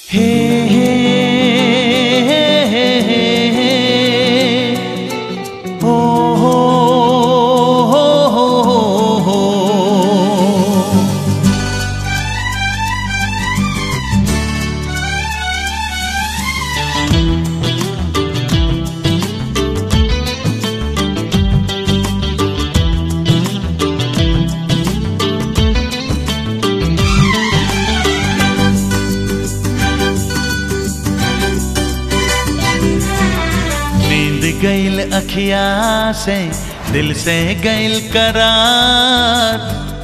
हे हे हे हे हे हो हो हो हो हो। गइल अखिया से दिल से गइल करार,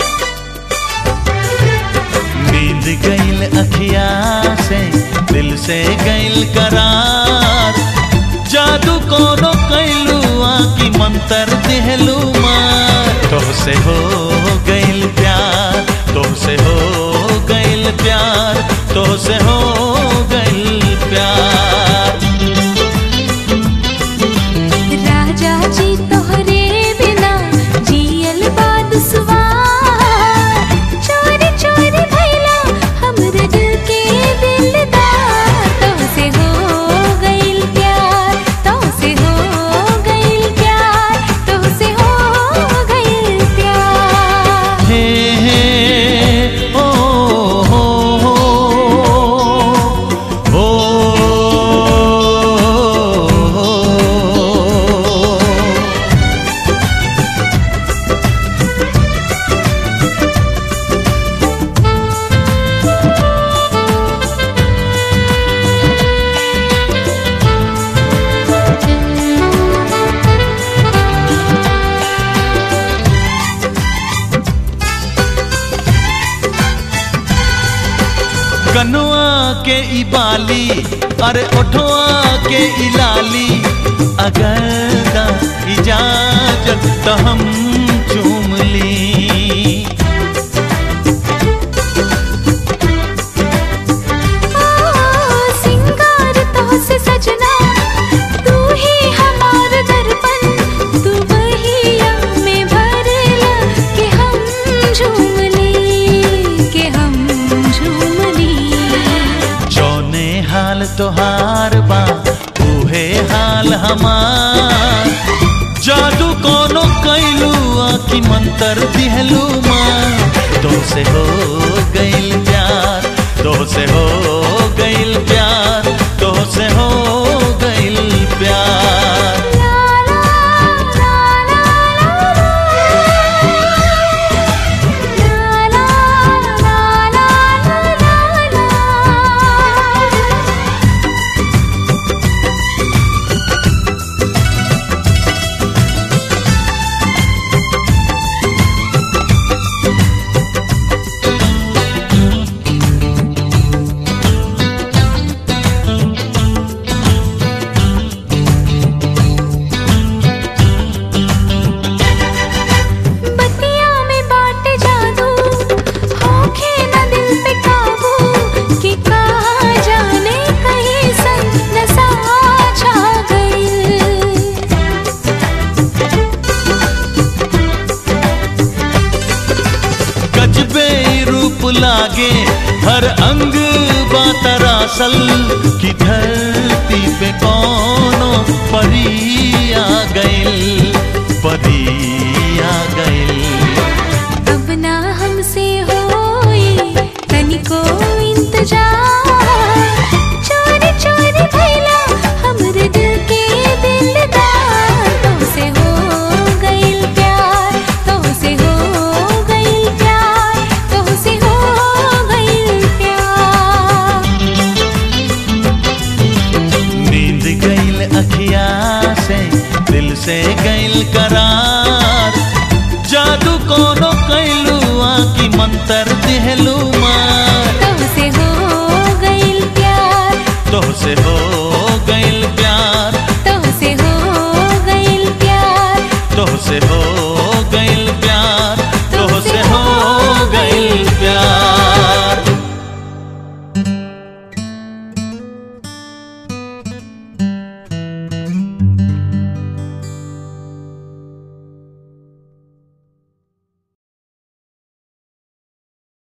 नींद गइल अखिया से दिल से गइल करार। जादू कोनो कैलू आकी मंतर दिहलू मार। तोहसे हो गइल प्यार, तोहसे हो गइल प्यार, तोहसे हो गइल प्यार। जी तोहरे बिना जियल बाद सुवार। चोरी चोरी भइला हमरे दिल के दिलदार। तोहसे हो गइल प्यार, तोहसे हो गइल प्यार, तोहसे हो गइल प्यार। हे हे ओ हो हो हो। कनुआ के ई बाली अरे ओठवा के ई लाली। अगर दा इजाजत तो हम चूम ली। सिंगार तोहसे सजना तू ही हमार दर्पण। तू बहिया में भरला के हम झूम ली, के हम झूम ली। जौने हाल तोहार बा उहे हाल हमार। जादू कोनो कैलू आकी मंतर दिहलू मार। तोहसे हो गइल प्यार, तोहसे हो गइल प्यार, तोहसे हो गइल प्यार। लागे हर अंग बातरासल की धरती पे कोनो परी आ गइल, परी आ गइल। अब ना हमसे होई तनिको इंतजार। चोरी चोरी भइला हमरे दिल के दिलदार। तोहसे हो गइल प्यार, तोहसे हो गइल प्यार, तोहसे हो गइल प्यार। नींद गइल अखिया से दिल से गइल करार। जादू कोनो कैलू आकी मंतर दिहलू मार। तोहसे हो गइल प्यार, तोहसे हो